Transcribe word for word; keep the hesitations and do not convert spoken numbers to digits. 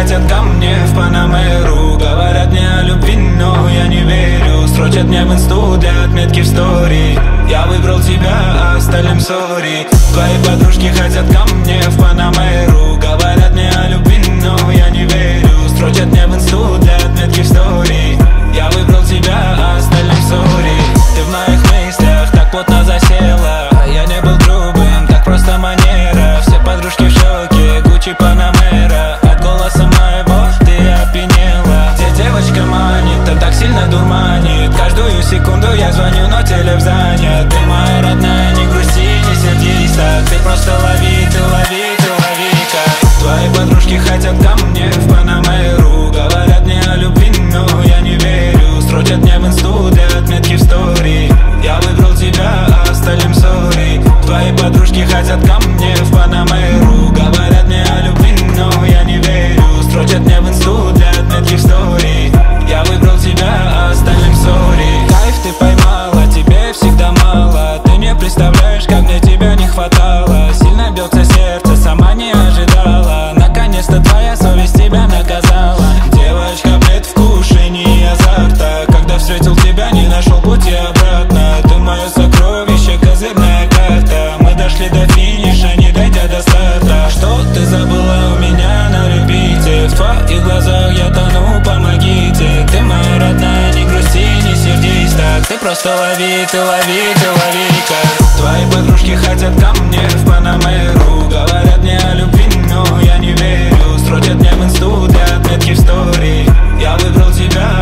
хотят ко мне в Панамеру. Говорят мне о любви, но я не верю. Строчат мне в инсту для отметки в стори. Я выбрал тебя, а остальным сори. Твои подружки хотят ко мне в Панамеру. Говорят мне о любви, но я не верю. Строчат мне в инсту для отметки в стори. Я выбрал тебя, а остальным сори. Ты в моих мыслях так плотно засела. Я не был грубым, так просто манера. Все подружки в шоке, Гуччи, Панамера. От голоса моего ты опьянела. Где девочка манит, а так сильно дурманит. Каждую секунду я звоню, но телефон занят. Ты моя родная, не грусти, не сердись так. Ты просто лови, ты лови, ты лови-ка. Твои подружки хотят ко мне в Панамеру. Говорят мне о любви, но я не верю. Строчат мне в инсту для отметки в стори. Я выбрал тебя, а остальным сори. Твои подружки хотят ко мне в Панамеру. Говорят мне о любви, но я не верю. Строчат мне в инсту для отметки в стори. Я выбрал тебя, а остальным сори. Кайф ты поймала, тебе всегда мало. Ты не представляешь, как мне тебя не хватало. Сильно бьется сердце, сама не ожидала. Наконец-то твоя совесть тебя наказала. Девочка, предвкушение азарта. Когда встретил тебя, не нашел пути обратно. Ты мое сокровище, козырная карта. Мы дошли до финиша, не дойдя до старта. Что ты забыла у меня на репите? В твоих глазах я тону, помогите. Ты моя родная, не грусти, не сердись так. Ты просто лови, ты лови, ты лови-ка. Твои подружки хотят ко мне в Панамеру. Говорят мне о любви, но я не верю. Строчат мне в инсту для отметки в стори. Я выбрал тебя,